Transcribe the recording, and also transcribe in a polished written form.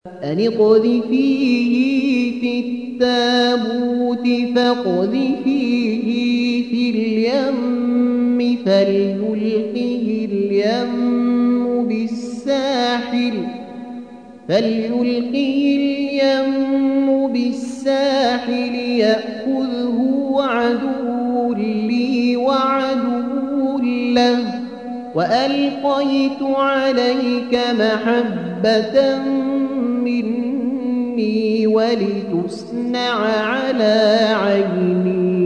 أن اقذفيه في التابوت فاقذفيه في اليم فليلقه اليم بالساحل يأخذه عدو لي وعدو له وألقيت عليك محبة مني ولتصنع على عيني